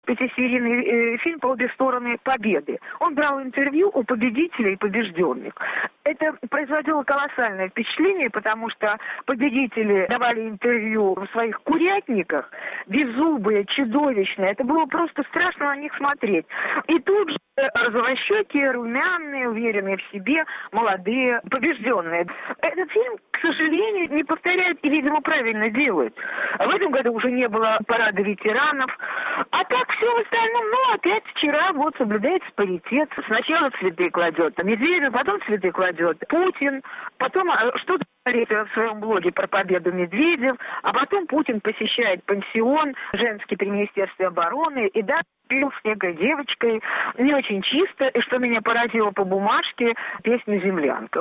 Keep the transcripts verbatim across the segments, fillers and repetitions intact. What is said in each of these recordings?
пятисерийный э, фильм «По обе стороны победы». Он брал интервью у победителей и побежденных. Это производило колоссальное впечатление, потому что победители давали интервью в своих курятниках, беззубые, чудовищные. Это было просто страшно на них смотреть. И тут же розовощекие, румяные, уверенные в себе, молодые, побежденные. Этот фильм, к сожалению, не повторяет и, видимо, правильно делает. В этом году уже не было парада ветеранов. А так все в остальном, ну, опять вчера вот соблюдается паритет. Сначала цветы кладет Медведев, потом цветы кладет Путин, потом что-то говорит в своем блоге про победу Медведев, а потом Путин посещает пансион женский при Министерстве обороны и да, пил с некой девочкой, не очень чисто, и что меня поразило по бумажке, песня «Землянка».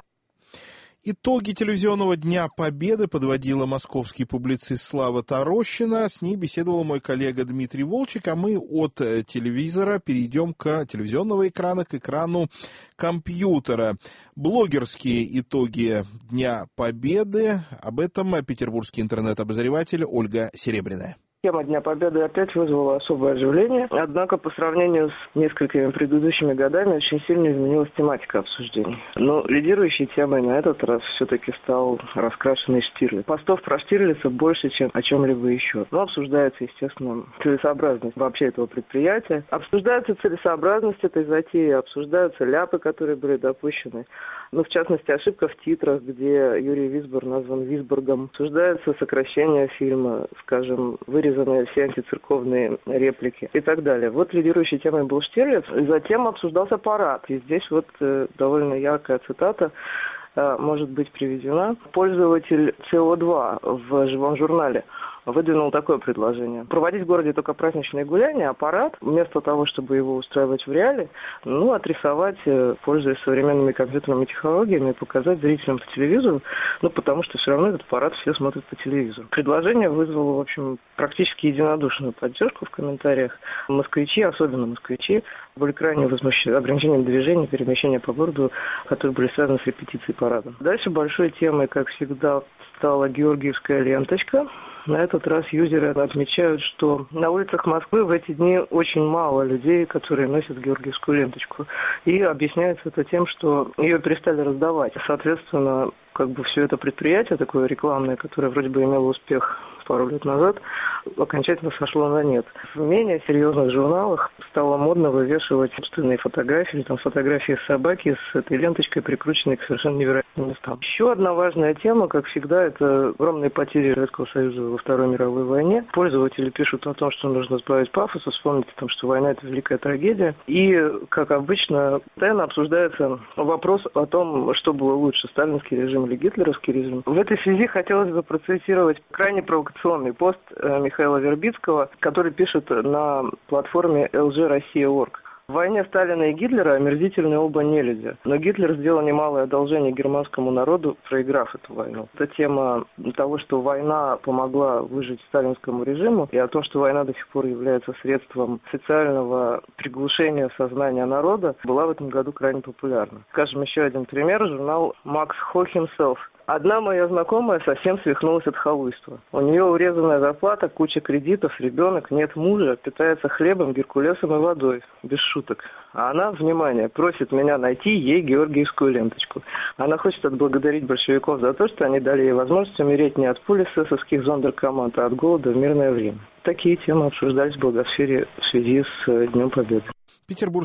Итоги телевизионного Дня Победы подводила московский публицист Слава Тарощина. С ней беседовал мой коллега Дмитрий Волчек, а мы от телевизора перейдем к телевизионного экрана, к экрану компьютера. Блогерские итоги Дня Победы. Об этом петербургский интернет-обозреватель Ольга Серебряная. Тема Дня Победы опять вызвала особое оживление, однако по сравнению с несколькими предыдущими годами очень сильно изменилась тематика обсуждений. Но лидирующей темой на этот раз все-таки стал раскрашенный Штирлиц. Постов про Штирлица больше, чем о чем-либо еще. Но обсуждается, естественно, целесообразность вообще этого предприятия. Обсуждается целесообразность этой затеи, обсуждаются ляпы, которые были допущены. Ну, в частности, ошибка в титрах, где Юрий Висбор назван Висборгом. Обсуждается сокращение фильма, скажем, вырезанные все антицерковные реплики и так далее. Вот лидирующей темой был Штирлиц. Затем обсуждался парад. И здесь вот э, довольно яркая цитата э, может быть приведена. Пользователь Си О два в живом журнале выдвинул такое предложение. Проводить в городе только праздничные гуляния, а парад, вместо того, чтобы его устраивать в реале, ну, отрисовать, пользуясь современными компьютерными технологиями, и показать зрителям по телевизору, ну, потому что все равно этот парад все смотрят по телевизору. Предложение вызвало, в общем, практически единодушную поддержку в комментариях. Москвичи, особенно москвичи, были крайне возмущены ограничением движения, перемещения по городу, которые были связаны с репетицией парада. Дальше большой темой, как всегда, стала георгиевская ленточка. На этот раз юзеры отмечают, что на улицах Москвы в эти дни очень мало людей, которые носят георгиевскую ленточку. И объясняется это тем, что ее перестали раздавать. Соответственно, как бы все это предприятие такое рекламное, которое вроде бы имело успех пару лет назад, окончательно сошло на нет. В менее серьезных журналах стало модно вывешивать собственные фотографии, там фотографии собаки с этой ленточкой, прикрученной к совершенно невероятным местам. Еще одна важная тема, как всегда, это огромные потери Советского Союза во Второй мировой войне. Пользователи пишут о том, что нужно сбавить пафоса, вспомнить о том, что война – это великая трагедия. И, как обычно, постоянно обсуждается вопрос о том, что было лучше – сталинский режим или гитлеровский режим. В этой связи хотелось бы процитировать крайне провокационный пост Михаила Вербицкого, который пишет на платформе эл джи Россия точка орг. В войне Сталина и Гитлера омерзительны оба нелюди, но Гитлер сделал немалое одолжение германскому народу, проиграв эту войну. Это тема того, что война помогла выжить сталинскому режиму, и о том, что война до сих пор является средством социального приглушения сознания народа, была в этом году крайне популярна. Скажем, еще один пример, журнал Max Ho Himself. Одна моя знакомая совсем свихнулась от халуйства. У нее урезанная зарплата, куча кредитов, ребенок, нет мужа, питается хлебом, геркулесом и водой. Без шуток. А она, внимание, просит меня найти ей георгиевскую ленточку. Она хочет отблагодарить большевиков за то, что они дали ей возможность умереть не от пули эсэсовских зондеркоманд, а от голода в мирное время. Такие темы обсуждались в блогосфере в связи с Днем Победы. Петербургский